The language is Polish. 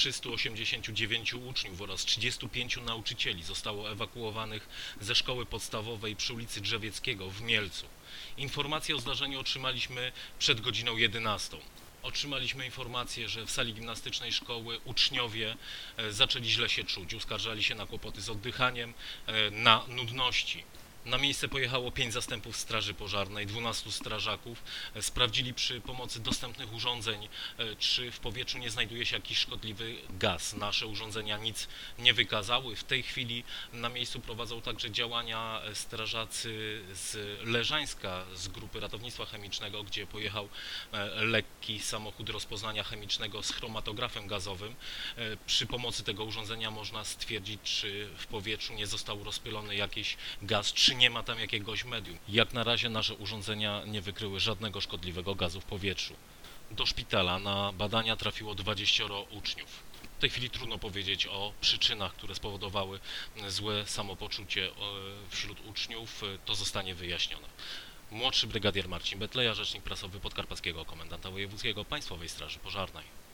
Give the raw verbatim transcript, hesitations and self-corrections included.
trzystu osiemdziesięciu dziewięciu uczniów oraz trzydziestu pięciu nauczycieli zostało ewakuowanych ze szkoły podstawowej przy ulicy Drzewieckiego w Mielcu. Informację o zdarzeniu otrzymaliśmy przed godziną jedenastą. Otrzymaliśmy informację, że w sali gimnastycznej szkoły uczniowie zaczęli źle się czuć, uskarżali się na kłopoty z oddychaniem, na nudności. Na miejsce pojechało pięć zastępów straży pożarnej, dwunastu strażaków. Sprawdzili przy pomocy dostępnych urządzeń, czy w powietrzu nie znajduje się jakiś szkodliwy gaz. Nasze urządzenia nic nie wykazały. W tej chwili na miejscu prowadzą także działania strażacy z Leżańska, z grupy ratownictwa chemicznego, gdzie pojechał lekki samochód rozpoznania chemicznego z chromatografem gazowym. Przy pomocy tego urządzenia można stwierdzić, czy w powietrzu nie został rozpylony jakiś gaz, czy nie ma tam jakiegoś medium. Jak na razie nasze urządzenia nie wykryły żadnego szkodliwego gazu w powietrzu. Do szpitala na badania trafiło dwudziestu uczniów. W tej chwili trudno powiedzieć o przyczynach, które spowodowały złe samopoczucie wśród uczniów. To zostanie wyjaśnione. Młodszy brygadier Marcin Betleja, rzecznik prasowy Podkarpackiego Komendanta Wojewódzkiego Państwowej Straży Pożarnej.